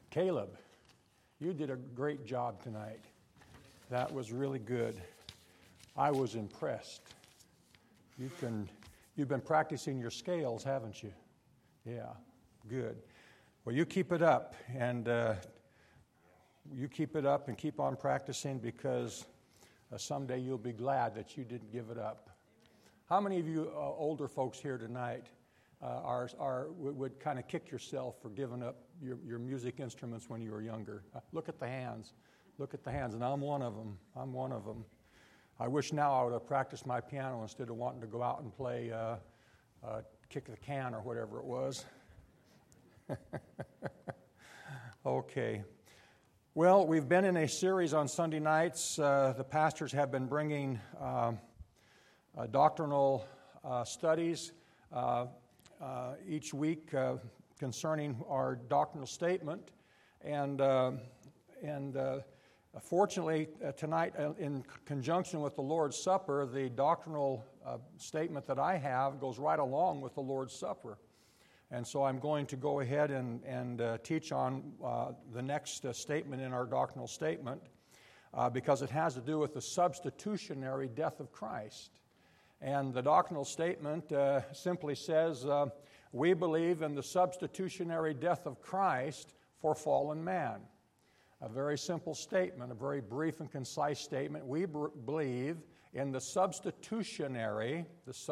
Caleb, you did a great job tonight. That was really good. I was impressed. You've been practicing your scales, haven't you? Yeah, good. Well, you keep it up, and keep on practicing, because someday you'll be glad that you didn't give it up. How many of you older folks here tonight would kind of kick yourself for giving up your music instruments when you were younger? Look at the hands. Look at the hands, and I'm one of them. I wish now I would have practiced my piano instead of wanting to go out and play kick the can or whatever it was. Okay. Well, we've been in a series on Sunday nights. The pastors have been bringing doctrinal studies each week concerning our doctrinal statement, and fortunately tonight, in conjunction with the Lord's Supper, the doctrinal statement that I have goes right along with the Lord's Supper, and so I'm going to go ahead and teach on the next statement in our doctrinal statement, because it has to do with the substitutionary death of Christ. And the doctrinal statement simply says, we believe in the substitutionary death of Christ for fallen man. A very simple statement, a very brief and concise statement. We believe in the substitutionary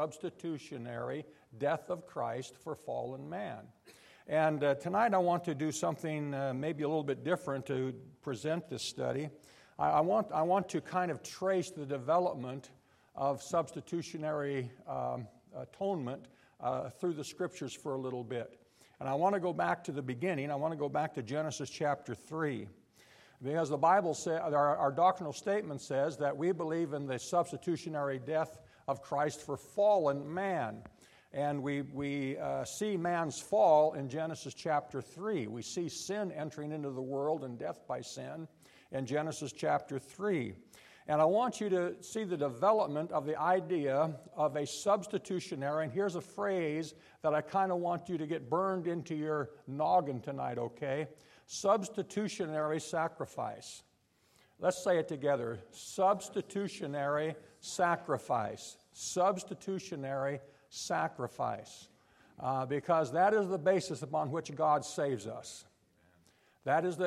death of Christ for fallen man. And tonight I want to do something maybe a little bit different to present this study. I want to kind of trace the development of substitutionary atonement through the Scriptures for a little bit. And I want to go back to the beginning. I want to go back to Genesis chapter 3. Because the Bible says, our doctrinal statement says that we believe in the substitutionary death of Christ for fallen man. And we see man's fall in Genesis chapter 3. We see sin entering into the world and death by sin in Genesis chapter 3. And I want you to see the development of the idea of a substitutionary, and here's a phrase that I kind of want you to get burned into your noggin tonight, okay? Substitutionary sacrifice. Let's say it together. Substitutionary sacrifice. Substitutionary sacrifice. Because that is the basis upon which God saves us. That is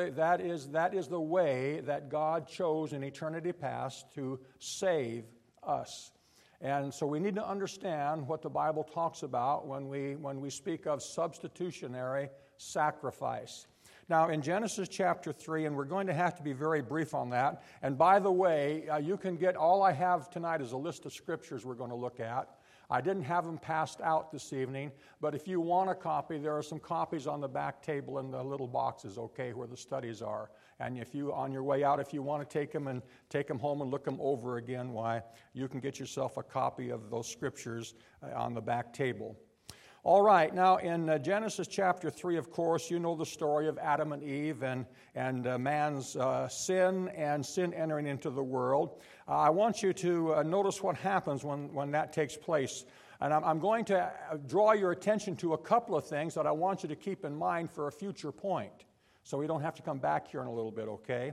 the way that God chose in eternity past to save us. And so we need to understand what the Bible talks about when we speak of substitutionary sacrifice. Now, in Genesis chapter 3, and we're going to have to be very brief on that. And by the way, you can get, all I have tonight is a list of scriptures we're going to look at. I didn't have them passed out this evening, but if you want a copy, there are some copies on the back table in the little boxes, okay, where the studies are. And if you, on your way out, if you want to take them home and look them over again, why, you can get yourself a copy of those scriptures on the back table. All right, now in Genesis chapter 3, of course, you know the story of Adam and Eve and man's sin and sin entering into the world. I want you to notice what happens when that takes place. And I'm going to draw your attention to a couple of things that I want you to keep in mind for a future point, so we don't have to come back here in a little bit, okay?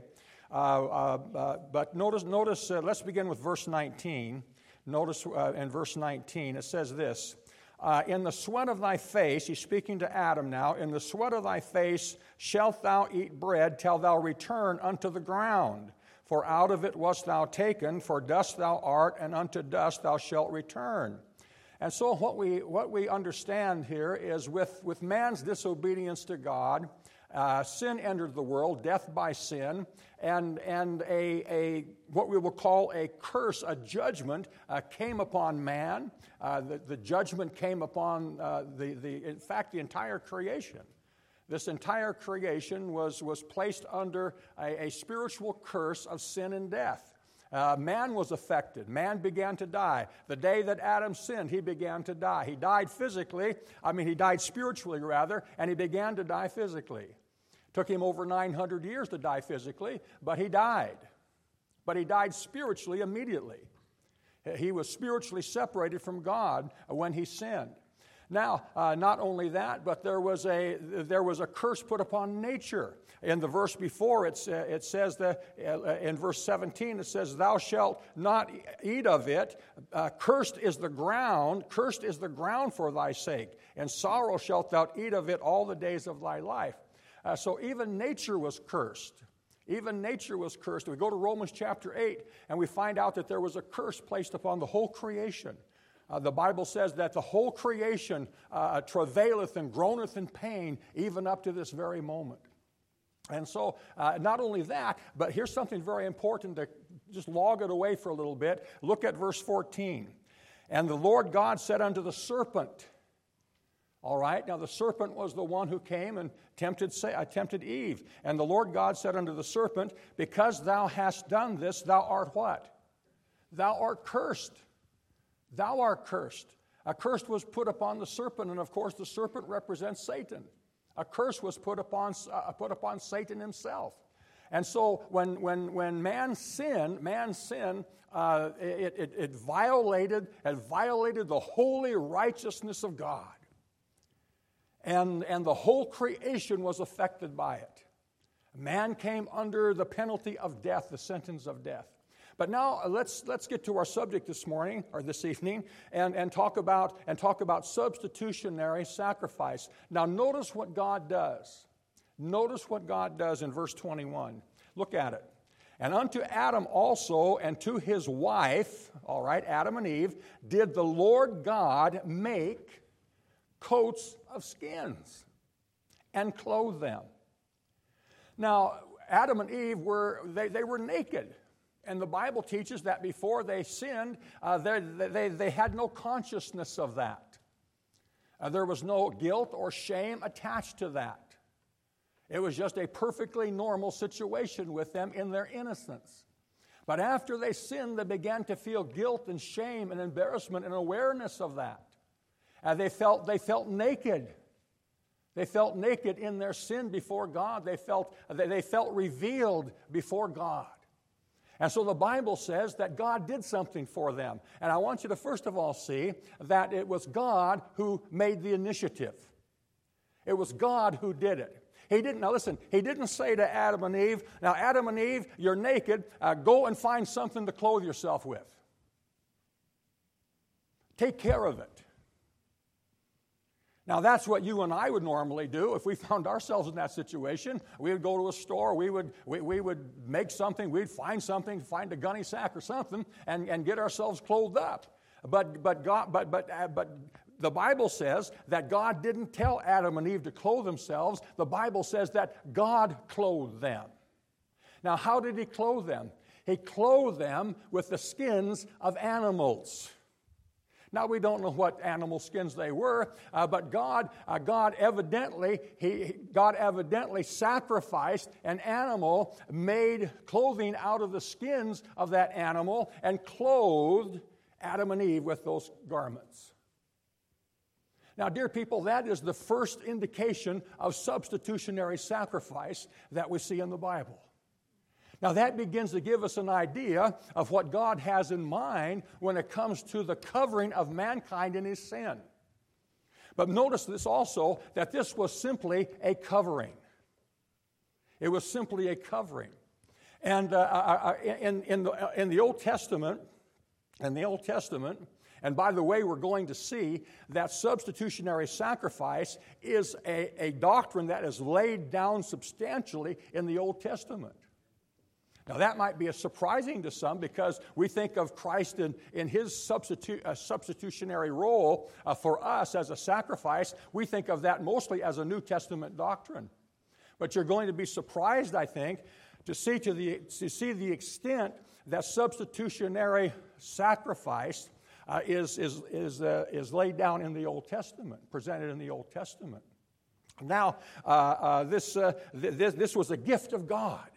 But notice. Let's begin with verse 19. Notice in verse 19, it says this. In the sweat of thy face, he's speaking to Adam now, in the sweat of thy face shalt thou eat bread till thou return unto the ground. For out of it wast thou taken, for dust thou art, and unto dust thou shalt return. And so what we understand here is with man's disobedience to God, sin entered the world, death by sin, and a what we will call a curse, a judgment, came upon man. The judgment came upon in fact, the entire creation. This entire creation was placed under a spiritual curse of sin and death. Man was affected. Man began to die. The day that Adam sinned, he began to die. He died he died spiritually rather, and he began to die physically. Took him over 900 years to die physically, but he died. But he died spiritually immediately. He was spiritually separated from God when he sinned. Now, not only that, but there was a curse put upon nature. In the verse before, it says that in verse 17, it says, "Thou shalt not eat of it. Cursed is the ground for thy sake, and sorrow shalt thou eat of it all the days of thy life." So even nature was cursed. Even nature was cursed. We go to Romans chapter 8, and we find out that there was a curse placed upon the whole creation. The Bible says that the whole creation travaileth and groaneth in pain, even up to this very moment. And so, not only that, but here's something very important to just log it away for a little bit. Look at verse 14. "And the Lord God said unto the serpent," all right, now the serpent was the one who came and tempted Eve. "And the Lord God said unto the serpent, Because thou hast done this, thou art what? Thou art cursed. Thou art cursed." A curse was put upon the serpent, and of course the serpent represents Satan. A curse was put upon Satan himself. And so when man sinned, it violated the holy righteousness of God. And the whole creation was affected by it. Man came under the penalty of death, the sentence of death. But now let's get to our subject this morning or this evening and talk about substitutionary sacrifice. Now notice what God does. Notice what God does in verse 21. Look at it. "And unto Adam also and to his wife," all right, Adam and Eve, "did the Lord God make coats of skins and clothe them." Now Adam and Eve were naked. And the Bible teaches that before they sinned, they had no consciousness of that. There was no guilt or shame attached to that. It was just a perfectly normal situation with them in their innocence. But after they sinned, they began to feel guilt and shame and embarrassment and awareness of that. They felt naked. They felt naked in their sin before God. They felt revealed before God. And so the Bible says that God did something for them. And I want you to first of all see that it was God who made the initiative. It was God who did it. He didn't say to Adam and Eve, "Now Adam and Eve, you're naked, go and find something to clothe yourself with. Take care of it." Now, that's what you and I would normally do if we found ourselves in that situation. We would go to a store, we would make something, we'd find something, find a gunny sack or something, and get ourselves clothed up. But the Bible says that God didn't tell Adam and Eve to clothe themselves. The Bible says that God clothed them. Now, how did He clothe them? He clothed them with the skins of animals. Now, we don't know what animal skins they were, but God evidently sacrificed an animal, made clothing out of the skins of that animal, and clothed Adam and Eve with those garments. Now, dear people, that is the first indication of substitutionary sacrifice that we see in the Bible. Now, that begins to give us an idea of what God has in mind when it comes to the covering of mankind in his sin. But notice this also, that this was simply a covering. It was simply a covering. And in the Old Testament, and by the way, we're going to see that substitutionary sacrifice is a doctrine that is laid down substantially in the Old Testament. Now, that might be surprising to some because we think of Christ in his substitutionary role for us as a sacrifice. We think of that mostly as a New Testament doctrine. But you're going to be surprised, I think, to see the extent that substitutionary sacrifice is laid down in the Old Testament, presented in the Old Testament. Now, this was a gift of God.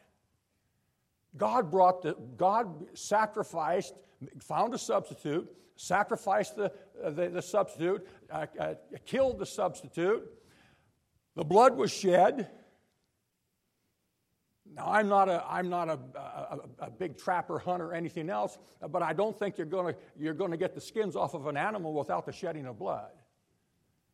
God sacrificed, found a substitute, sacrificed the substitute, killed the substitute. The blood was shed. Now, I'm not a big trapper, hunter, or anything else, but I don't think you're going to get the skins off of an animal without the shedding of blood.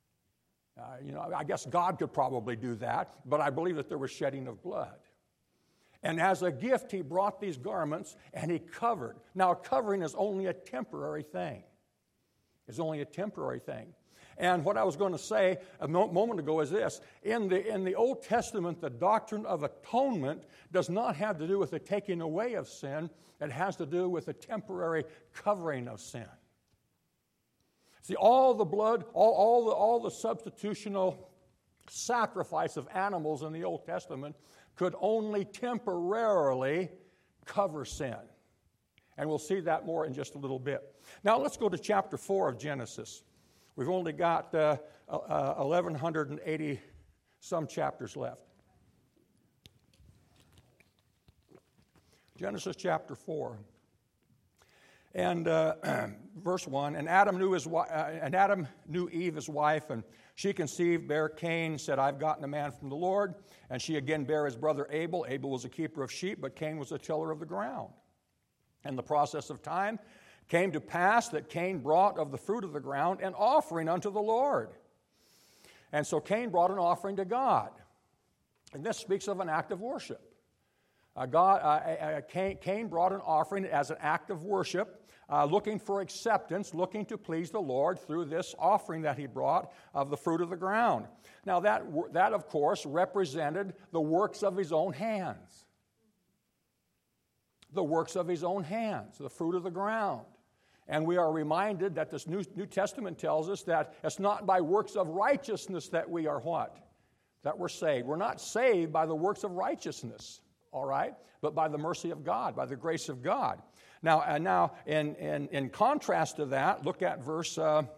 I guess God could probably do that, but I believe that there was shedding of blood. And as a gift, he brought these garments and he covered. Now, covering is only a temporary thing. It's only a temporary thing. And what I was going to say a moment ago is this. In the Old Testament, the doctrine of atonement does not have to do with the taking away of sin. It has to do with the temporary covering of sin. See, all the blood, all the substitutional sacrifice of animals in the Old Testament could only temporarily cover sin. And we'll see that more in just a little bit. Now let's go to chapter 4 of Genesis. We've only got 1,180 some chapters left. Genesis chapter 4. And verse 1, and Adam knew Eve, his wife, and she conceived, bare Cain, said, I've gotten a man from the Lord. And she again bare his brother Abel. Abel was a keeper of sheep, but Cain was a tiller of the ground. And the process of time came to pass that Cain brought of the fruit of the ground an offering unto the Lord. And so Cain brought an offering to God. And this speaks of an act of worship. Cain brought an offering as an act of worship, looking for acceptance, looking to please the Lord through this offering that he brought of the fruit of the ground. Now that of course, represented the works of his own hands. The works of his own hands, the fruit of the ground. And we are reminded that this New Testament tells us that it's not by works of righteousness that we are what? That we're saved. We're not saved by the works of righteousness. All right, but by the mercy of God, by the grace of God. Now, in contrast to that, look at verse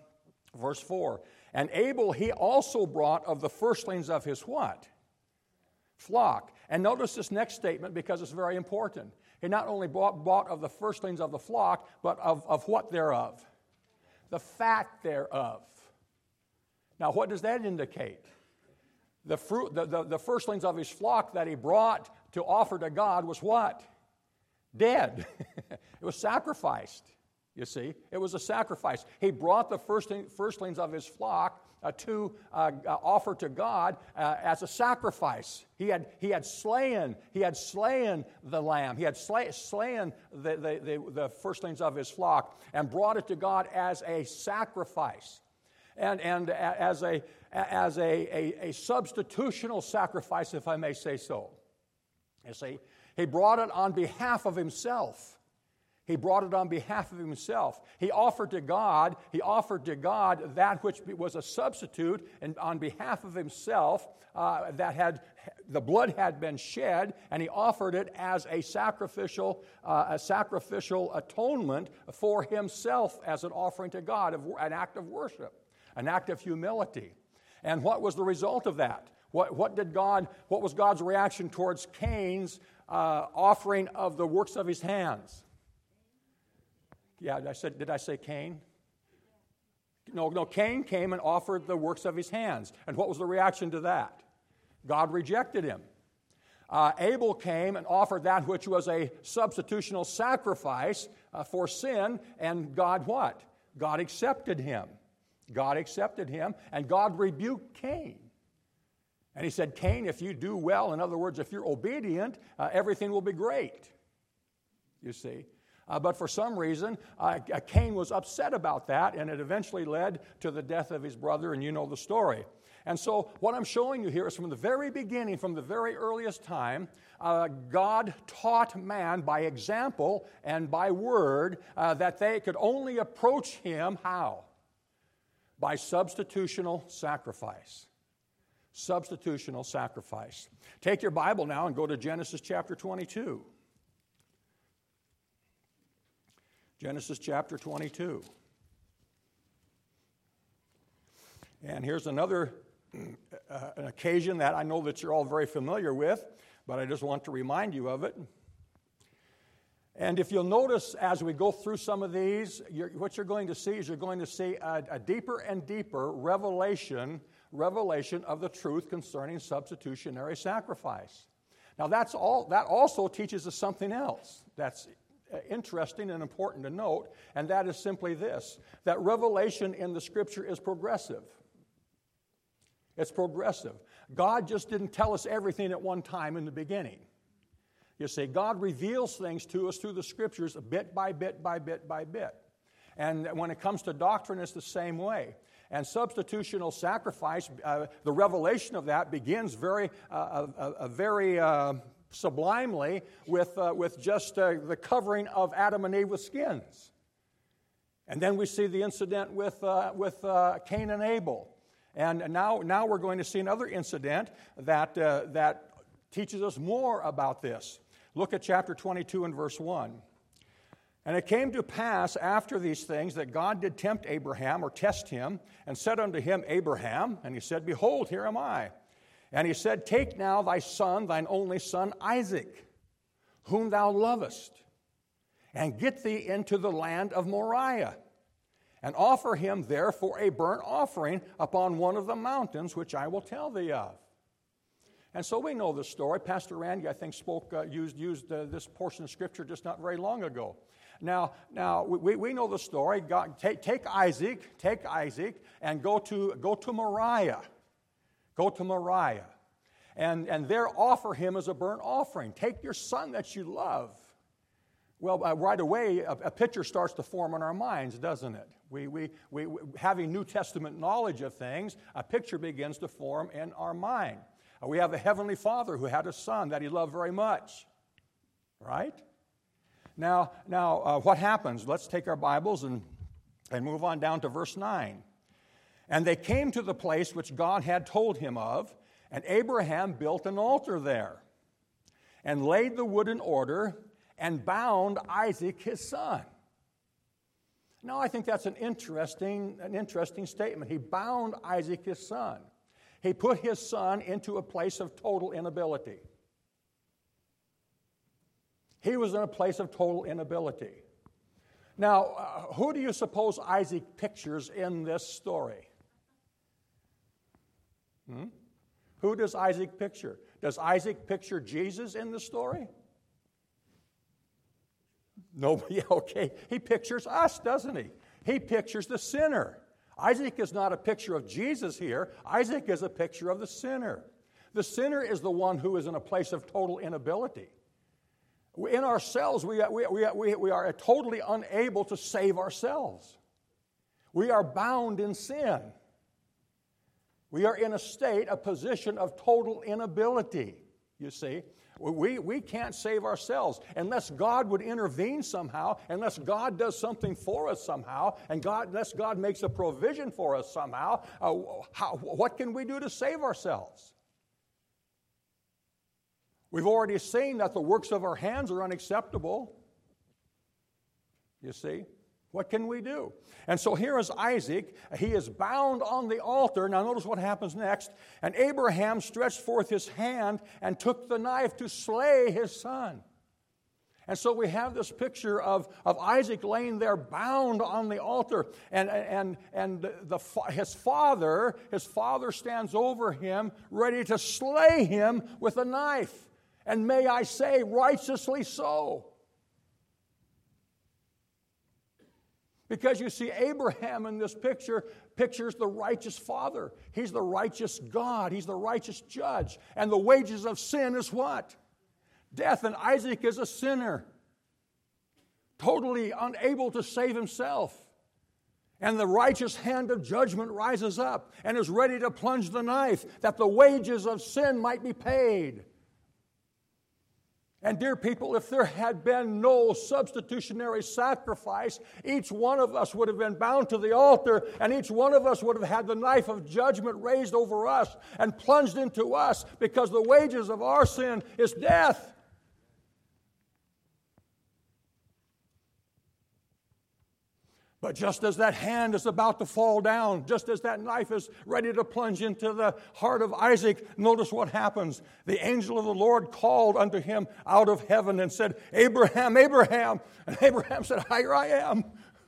4. And Abel he also brought of the firstlings of his what? Flock. And notice this next statement because it's very important. He not only bought of the firstlings of the flock, but of what thereof? The fat thereof. Now, what does that indicate? The firstlings of his flock that he brought to offer to God was what? Dead. It was sacrificed, you see. It was a sacrifice. He brought the firstlings of his flock to offer to God as a sacrifice. He had slain the lamb. He had slain the firstlings of his flock and brought it to God as a sacrifice. And as a substitutional sacrifice, if I may say so. You see, he brought it on behalf of himself. He brought it on behalf of himself. He offered to God that which was a substitute, and on behalf of himself, the blood had been shed, and he offered it as a sacrificial atonement for himself as an offering to God, an act of worship. An act of humility. And what was the result of that? What was God's reaction towards Cain's offering of the works of his hands? Yeah, did I say Cain? No, Cain came and offered the works of his hands. And what was the reaction to that? God rejected him. Abel came and offered that which was a substitutional sacrifice for sin, and God what? God accepted him. God accepted him, and God rebuked Cain. And he said, Cain, if you do well, in other words, if you're obedient, everything will be great. You see. But for some reason, Cain was upset about that, and it eventually led to the death of his brother, and you know the story. And so what I'm showing you here is from the very beginning, from the very earliest time, God taught man by example and by word that they could only approach him how? By substitutional sacrifice. Substitutional sacrifice. Take your Bible now and go to Genesis chapter 22. Genesis chapter 22. And here's another an occasion that I know that you're all very familiar with, but I just want to remind you of it. And if you'll notice as we go through some of these, what you're going to see is you're going to see a deeper and deeper revelation of the truth concerning substitutionary sacrifice. Now that also teaches us something else that's interesting and important to note, and that is simply this, that revelation in the Scripture is progressive. It's progressive. God just didn't tell us everything at one time in the beginning. You see, God reveals things to us through the Scriptures bit by bit by bit by bit. And when it comes to doctrine, it's the same way. And substitutional sacrifice, the revelation of that begins very sublimely with just the covering of Adam and Eve with skins. And then we see the incident with Cain and Abel. And now we're going to see another incident that teaches us more about this. Look at chapter 22 and verse 1. And it came to pass after these things that God did tempt Abraham, or test him, and said unto him, Abraham, and he said, Behold, here am I. And he said, Take now thy son, thine only son, Isaac, whom thou lovest, and get thee into the land of Moriah, and offer him there for a burnt offering upon one of the mountains which I will tell thee of. And so we know the story. Pastor Randy, I think, used this portion of Scripture just not very long ago. Now we know the story. God, take Isaac, and go to Moriah. Go to Moriah, and there offer him as a burnt offering. Take your son that you love. Well, right away, a picture starts to form in our minds, doesn't it? We having New Testament knowledge of things, a picture begins to form in our mind. We have a heavenly Father who had a son that he loved very much, right? Now, what happens? Let's take our Bibles and move on down to verse 9. And they came to the place which God had told him of, and Abraham built an altar there, and laid the wood in order, and bound Isaac his son. Now, I think that's an interesting statement. He bound Isaac his son. He put his son into a place of total inability. He was in a place of total inability. Now, who do you suppose Isaac pictures in this story? Who does Isaac picture? Does Isaac picture Jesus in the story? Nobody, okay. He pictures us, doesn't he? He pictures the sinner. Isaac is not a picture of Jesus here. Isaac is a picture of the sinner. The sinner is the one who is in a place of total inability. In ourselves, we are totally unable to save ourselves. We are bound in sin. We are in a position of total inability, you see. We can't save ourselves unless God would intervene somehow, unless God does something for us somehow, and unless God makes a provision for us somehow. What can we do to save ourselves? We've already seen that the works of our hands are unacceptable. You see? What can we do? And so here is Isaac. He is bound on the altar. Now notice what happens next. And Abraham stretched forth his hand and took the knife to slay his son. And so we have this picture of Isaac laying there bound on the altar. And his father stands over him, ready to slay him with a knife. And may I say, righteously so. Because you see, Abraham in this picture pictures the righteous father. He's the righteous God. He's the righteous judge. And the wages of sin is what? Death. And Isaac is a sinner, totally unable to save himself. And the righteous hand of judgment rises up and is ready to plunge the knife that the wages of sin might be paid. And dear people, if there had been no substitutionary sacrifice, each one of us would have been bound to the altar, and each one of us would have had the knife of judgment raised over us and plunged into us, because the wages of our sin is death. But just as that hand is about to fall down, just as that knife is ready to plunge into the heart of Isaac, notice what happens. The angel of the Lord called unto him out of heaven and said, Abraham, Abraham. And Abraham said, Here I am.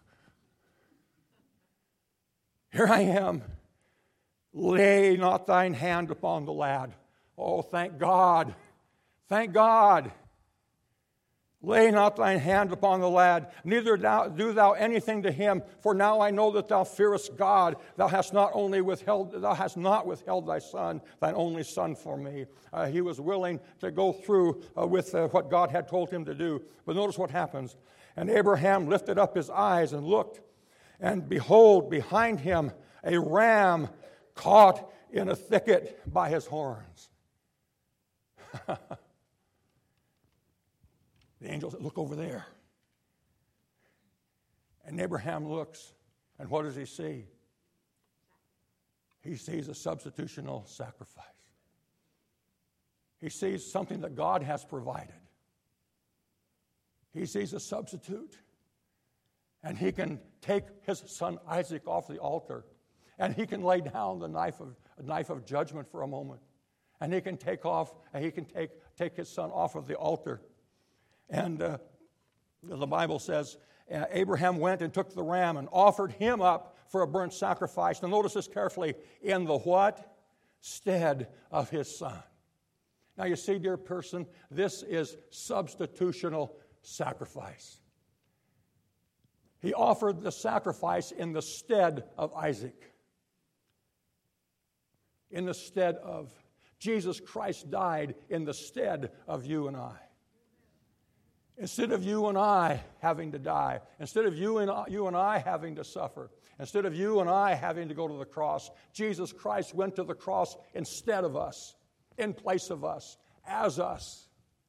Here I am. Lay not thine hand upon the lad. Oh, thank God. Thank God. Lay not thine hand upon the lad, neither do thou anything to him, for now I know that thou fearest God. Thou hast not withheld thy son, thine only son, for me. He was willing to go through with what God had told him to do. But notice what happens. And Abraham lifted up his eyes and looked, and behold, behind him a ram caught in a thicket by his horns. The angel said, look over there. And Abraham looks, and what does he see? He sees a substitutional sacrifice. He sees something that God has provided. He sees a substitute. And he can take his son Isaac off the altar. And he can lay down the knife of judgment for a moment. And he can take his son off of the altar. And the Bible says, Abraham went and took the ram and offered him up for a burnt sacrifice. Now notice this carefully. In the what? Stead of his son. Now you see, dear person, this is substitutional sacrifice. He offered the sacrifice in the stead of Isaac. In the stead of. Jesus Christ died in the stead of you and I. Instead of you and I having to die, instead of you and I having to suffer, instead of you and I having to go to the cross, Jesus Christ went to the cross instead of us, in place of us, as us.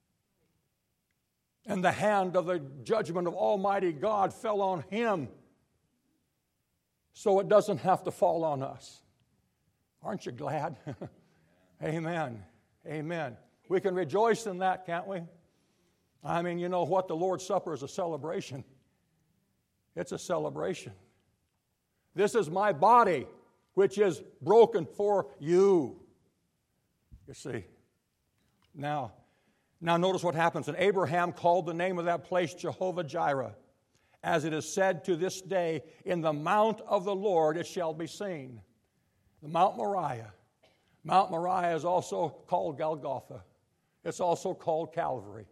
And the hand of the judgment of Almighty God fell on him, so it doesn't have to fall on us. Aren't you glad? Amen. Amen. We can rejoice in that, can't we? I mean, you know what? The Lord's Supper is a celebration. It's a celebration. This is my body, which is broken for you. You see. Now notice what happens. And Abraham called the name of that place Jehovah-Jireh. As it is said to this day, in the mount of the Lord it shall be seen. The Mount Moriah. Mount Moriah is also called Golgotha. It's also called Calvary.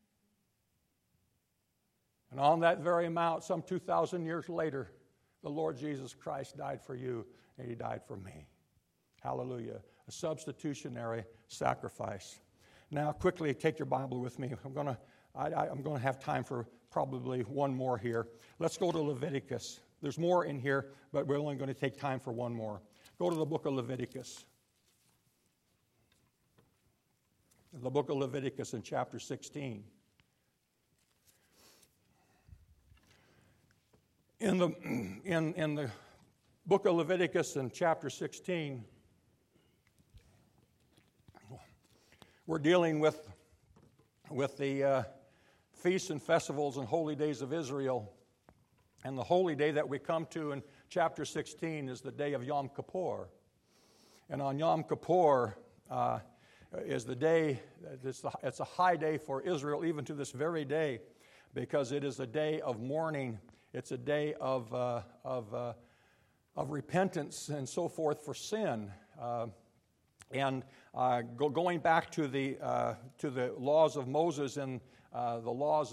And on that very mount, some 2,000 years later, the Lord Jesus Christ died for you, and he died for me. Hallelujah. A substitutionary sacrifice. Now, quickly, take your Bible with me. I'm going to have time for probably one more here. Let's go to Leviticus. There's more in here, but we're only going to take time for one more. Go to the book of Leviticus. The book of Leviticus in chapter 16. In the book of Leviticus in chapter 16, we're dealing with the feasts and festivals and holy days of Israel. And the holy day that we come to in chapter 16 is the day of Yom Kippur. And on Yom Kippur is the day, it's a high day for Israel even to this very day, because it is a day of mourning. It's a day of repentance and so forth for sin. Going back to the laws of Moses and the laws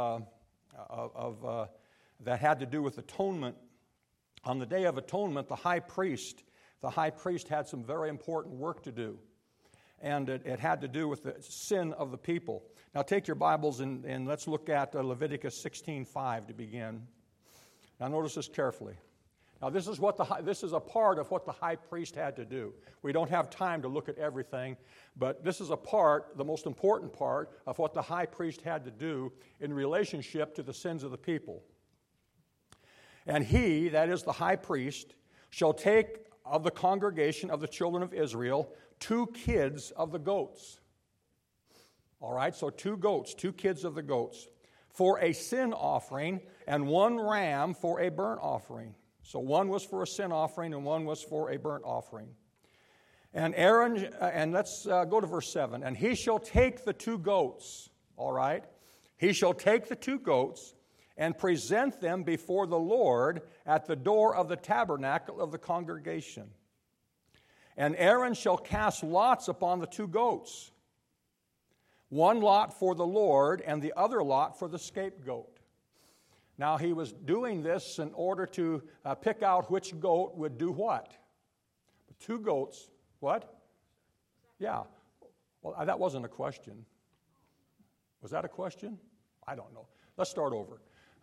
that had to do with atonement, on the Day of Atonement, the high priest had some very important work to do. And it had to do with the sin of the people. Now take your Bibles and let's look at Leviticus 16:5 to begin. Now notice this carefully. Now this is a part of what the high priest had to do. We don't have time to look at everything, but this is the most important part of what the high priest had to do in relationship to the sins of the people. And he, that is the high priest, shall take of the congregation of the children of Israel 2 kids of the goats. All right, so 2 goats, 2 kids of the goats, for a sin offering, and 1 ram for a burnt offering. So 1 was for a sin offering, and 1 was for a burnt offering. And Aaron, and let's go to verse 7. And he shall take the 2 goats, all right? He shall take the 2 goats and present them before the Lord at the door of the tabernacle of the congregation. And Aaron shall cast lots upon the 2 goats. one lot for the Lord and the other lot for the scapegoat. Now, he was doing this in order to pick out which goat would do what. 2 goats, what? Yeah. Well, that wasn't a question. Was that a question? I don't know. Let's start over.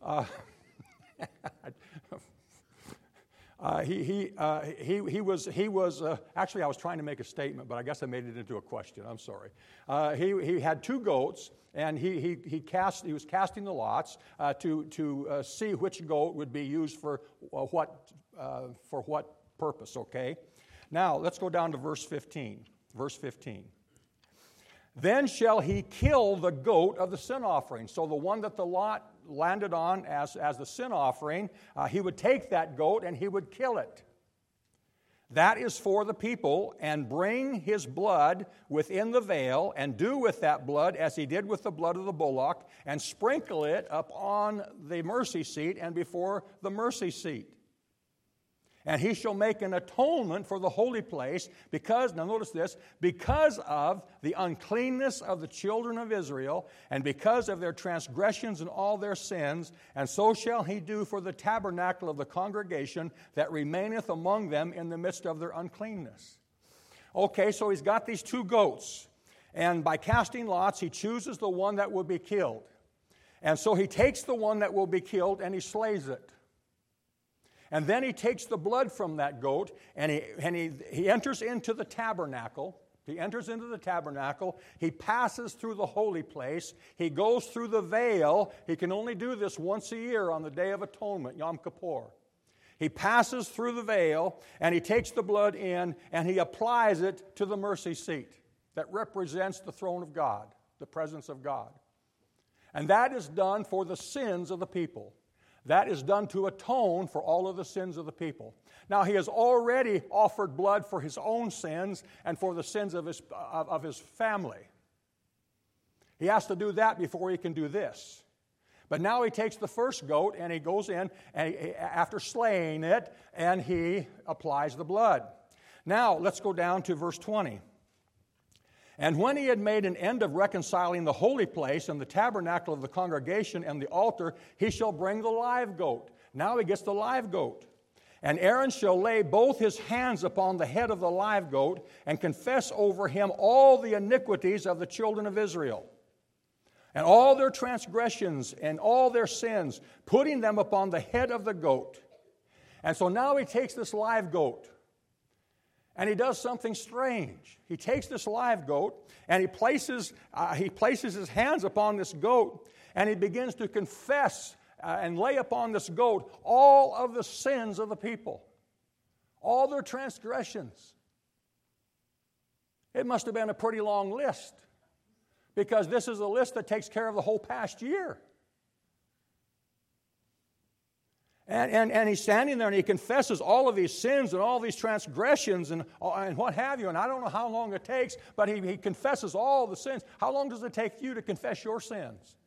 He was actually, I was trying to make a statement, but I guess I made it into a question. I'm sorry. He had 2 goats, and he was casting the lots to see which goat would be used for what purpose. Okay. Now let's go down to verse 15. Verse 15. Then shall he kill the goat of the sin offering. So the one that the lot landed on as the sin offering, he would take that goat and he would kill it. That is for the people, and bring his blood within the veil, and do with that blood as he did with the blood of the bullock, and sprinkle it upon the mercy seat and before the mercy seat. And he shall make an atonement for the holy place, because, now notice this, because of the uncleanness of the children of Israel, and because of their transgressions and all their sins, and so shall he do for the tabernacle of the congregation that remaineth among them in the midst of their uncleanness. Okay, so he's got these 2 goats, and by casting lots, he chooses the one that will be killed. And so he takes the one that will be killed and he slays it. And then he takes the blood from that goat, and he enters into the tabernacle. He enters into the tabernacle. He passes through the holy place. He goes through the veil. He can only do this once a year on the Day of Atonement, Yom Kippur. He passes through the veil, and he takes the blood in, and he applies it to the mercy seat that represents the throne of God, the presence of God. And that is done for the sins of the people. That is done to atone for all of the sins of the people. Now, he has already offered blood for his own sins and for the sins of his family. He has to do that before he can do this. But now he takes the first goat and he goes in, and after slaying it, and he applies the blood. Now, let's go down to verse 20. And when he had made an end of reconciling the holy place and the tabernacle of the congregation and the altar, he shall bring the live goat. Now he gets the live goat. And Aaron shall lay both his hands upon the head of the live goat and confess over him all the iniquities of the children of Israel, and all their transgressions and all their sins, putting them upon the head of the goat. And so now he takes this live goat, and he does something strange. He takes this live goat, and he places his hands upon this goat, and he begins to confess and lay upon this goat all of the sins of the people, all their transgressions. It must have been a pretty long list, because this is a list that takes care of the whole past year. And he's standing there and he confesses all of these sins and all these transgressions and what have you. And I don't know how long it takes, but he confesses all the sins. How long does it take you to confess your sins?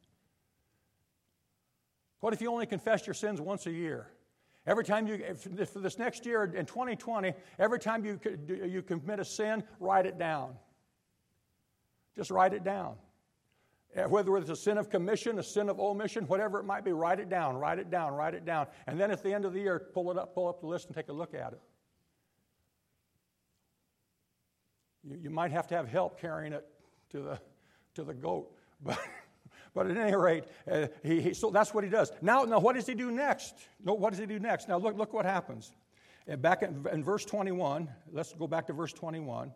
What if you only confess your sins once a year? Every time for this next year in 2020, every time you commit a sin, write it down. Just write it down. Whether it's a sin of commission, a sin of omission, whatever it might be, write it down, write it down, write it down. And then at the end of the year, pull up the list and take a look at it. You might have to have help carrying it to the goat. But at any rate, so that's what he does. Now, what does he do next? What does he do next? Now, look what happens. Back in verse 21, let's go back to verse 21.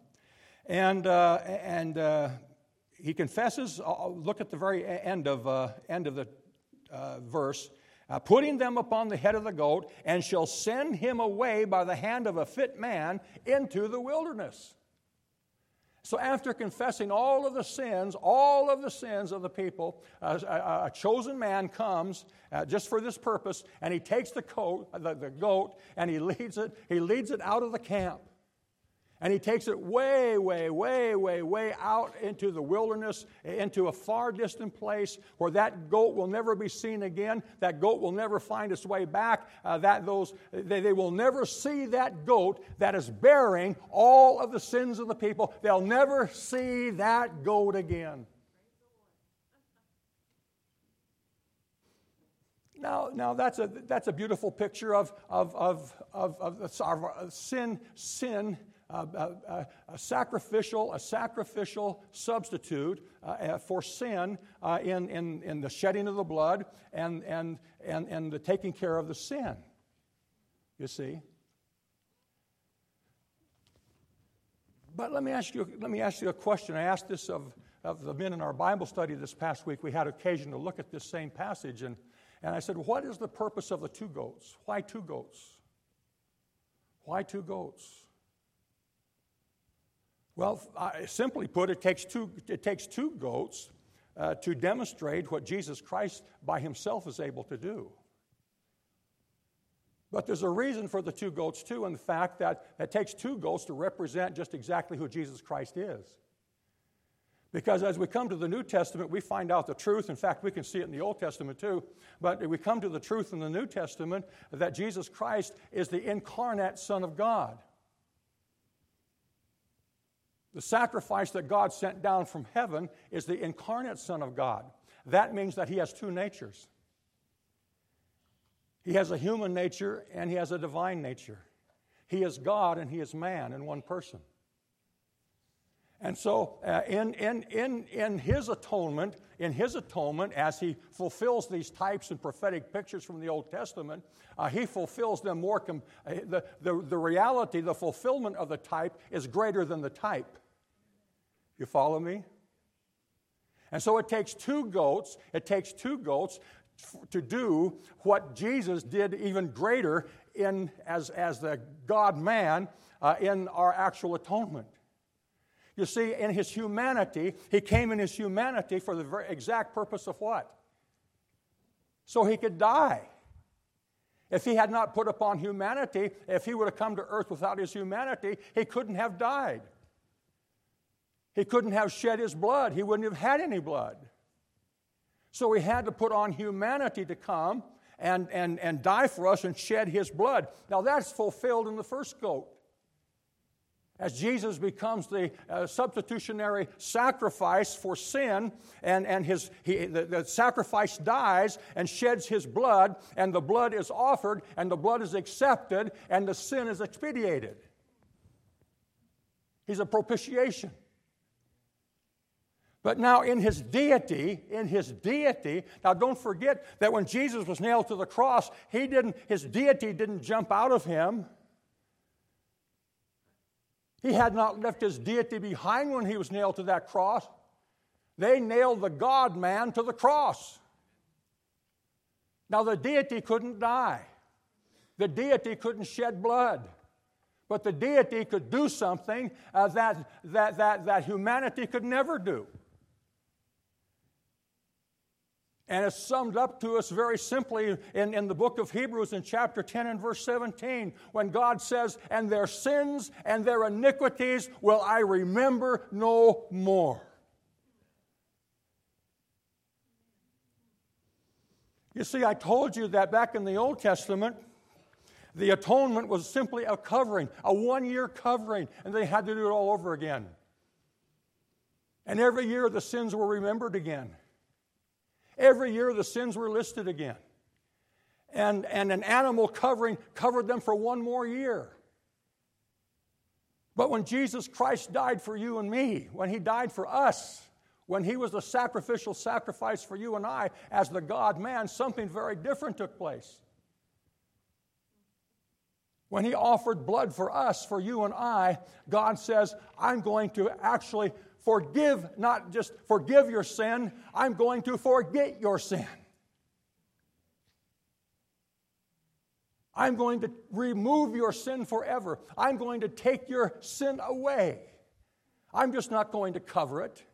He confesses, look at the very end of the verse, putting them upon the head of the goat, and shall send him away by the hand of a fit man into the wilderness. So after confessing all of the sins of the people, a chosen man comes just for this purpose, and he takes the goat, and he leads it out of the camp. And he takes it way, way, way, way, way out into the wilderness, into a far distant place where that goat will never be seen again. That goat will never find its way back. They will never see that goat that is bearing all of the sins of the people. They'll never see that goat again. Now that's a beautiful picture of sin, a sacrificial substitute for sin in the shedding of the blood and the taking care of the sin. You see. But let me ask you a question. I asked this of the men in our Bible study this past week. We had occasion to look at this same passage, and I said, what is the purpose of the 2 goats? Why 2 goats? Why 2 goats? Well, simply put, it takes two goats to demonstrate what Jesus Christ by himself is able to do. But there's a reason for the 2 goats too, in the fact that it takes 2 goats to represent just exactly who Jesus Christ is. Because as we come to the New Testament, we find out the truth. In fact, we can see it in the Old Testament too. But we come to the truth in the New Testament that Jesus Christ is the incarnate Son of God. The sacrifice that God sent down from heaven is the incarnate Son of God. That means that he has 2 natures. He has a human nature and he has a divine nature. He is God and he is man in one person. And so in his atonement, as he fulfills these types and prophetic pictures from the Old Testament, he fulfills them more. The reality, the fulfillment of the type is greater than the type. You follow me? And so it takes 2 goats. It takes 2 goats to do what Jesus did even greater as the God-man in our actual atonement. You see, in his humanity, he came in his humanity for the very exact purpose of what? So he could die. If he had not put upon humanity, if he would have come to earth without his humanity, he couldn't have died. He couldn't have shed his blood. He wouldn't have had any blood. So he had to put on humanity to come and die for us and shed his blood. Now that's fulfilled in the first goat. As Jesus becomes the substitutionary sacrifice for sin, and the sacrifice dies and sheds his blood, and the blood is offered, and the blood is accepted, and the sin is expiated. He's a propitiation. But now in his deity, now don't forget that when Jesus was nailed to the cross, his deity didn't jump out of him. He had not left his deity behind when he was nailed to that cross. They nailed the God-man to the cross. Now the deity couldn't die. The deity couldn't shed blood. But the deity could do something that humanity could never do. And it's summed up to us very simply in the book of Hebrews in chapter 10 and verse 17, when God says, "And their sins and their iniquities will I remember no more." You see, I told you that back in the Old Testament, the atonement was simply a covering, a 1-year covering, and they had to do it all over again. And every year the sins were remembered again. Every year the sins were listed again. And an animal covering covered them for 1 more year. But when Jesus Christ died for you and me, when he died for us, when he was the sacrificial sacrifice for you and I as the God-man, something very different took place. When he offered blood for us, for you and I, God says, I'm going to actually forgive, not just forgive your sin, I'm going to forget your sin. I'm going to remove your sin forever. I'm going to take your sin away. I'm just not going to cover it.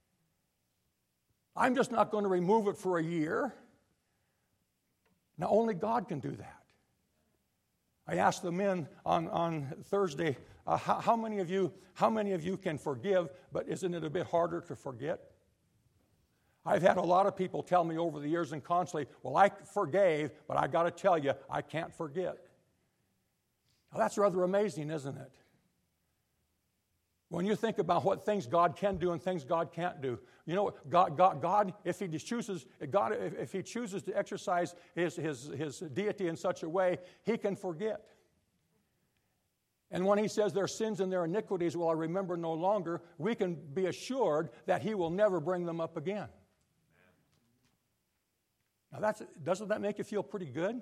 I'm just not going to remove it for a year. Now, only God can do that. I asked the men on Thursday, how many of you can forgive, but isn't it a bit harder to forget? I've had a lot of people tell me over the years and constantly, well, I forgave, but I got to tell you, I can't forget. Now, that's rather amazing, isn't it? When you think about what things God can do and things God can't do, you know, God, if He chooses to exercise His deity in such a way, He can forget. And when He says their sins and their iniquities will I remember no longer, we can be assured that He will never bring them up again. Now doesn't that make you feel pretty good?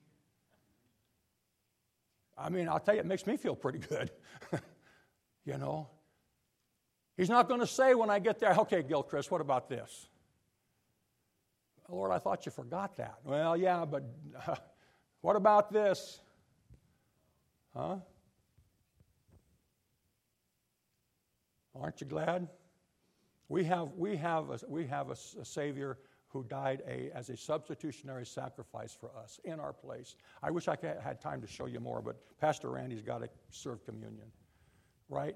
I mean, I'll tell you, it makes me feel pretty good. You know? He's not going to say when I get there, okay, Gilchrist, what about this? Lord, I thought you forgot that. Well, yeah, but what about this? Huh? Aren't you glad? We have a Savior who died as a substitutionary sacrifice for us in our place. I wish I had time to show you more, but Pastor Randy's got to serve communion, right?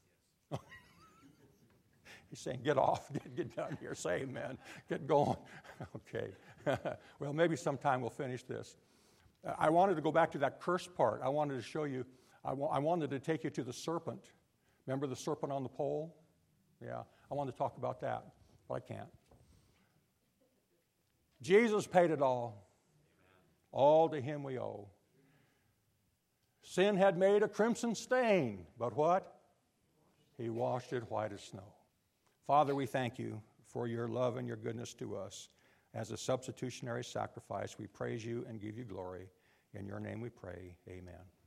He's saying, get off, get down here, say amen, get going. Okay. Well, maybe sometime we'll finish this. I wanted to go back to that curse part. I wanted to show you, I wanted to take you to the serpent. Remember the serpent on the pole? Yeah, I wanted to talk about that, but I can't. Jesus paid it all. All to Him we owe. Sin had made a crimson stain, but what? He washed it white as snow. Father, we thank You for Your love and Your goodness to us. As a substitutionary sacrifice, we praise You and give You glory. In Your name we pray, amen.